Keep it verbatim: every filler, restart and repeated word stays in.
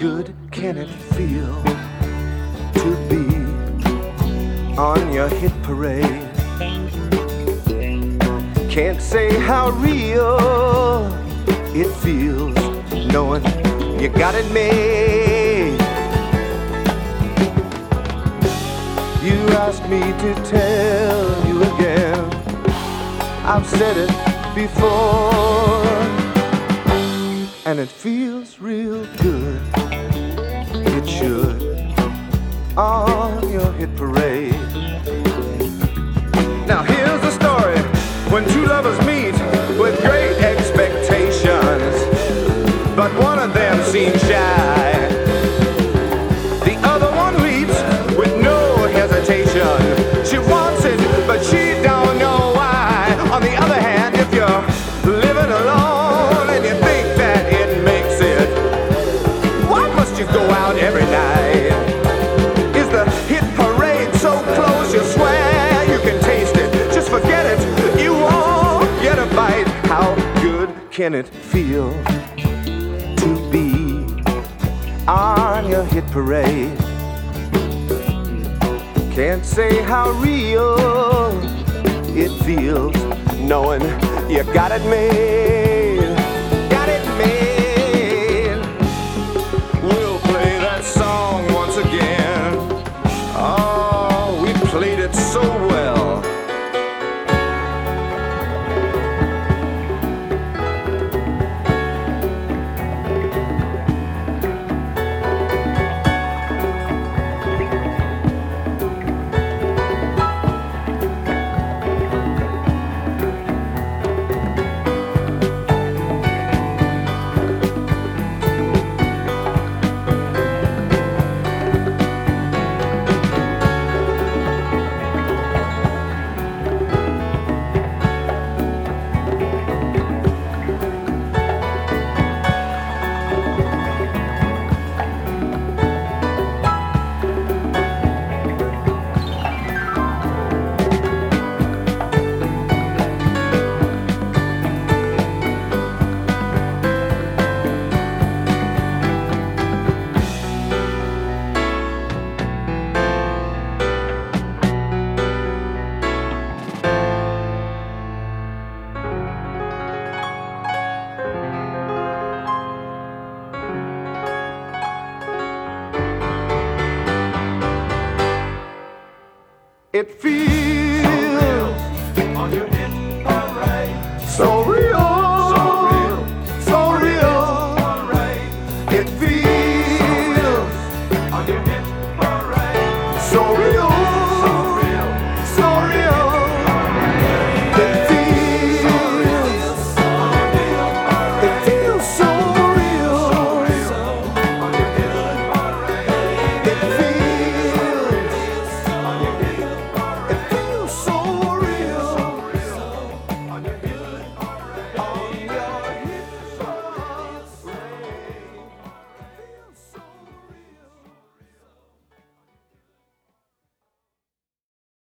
good can it feel to be on your hit parade? Can't say how real it feels knowing you got it made. You asked me to tell you again, I've said it before, and it feels real good. It should on your hit parade. Now here's the story. When two lovers meet with great expectations, but one of them seems shy, the other one leaps with no hesitation. She wants it, but she don't know why. On the other hand, if you're living alone and you think that it makes it, why must you go out every night? Is the hit parade so close you swear you can taste it? Just forget it, you won't get a bite. How good can it feel to be on your hit parade? Can't say how real it feels knowing you got it made. Got it made. We'll play that song once again. Oh, we played it so well. It feels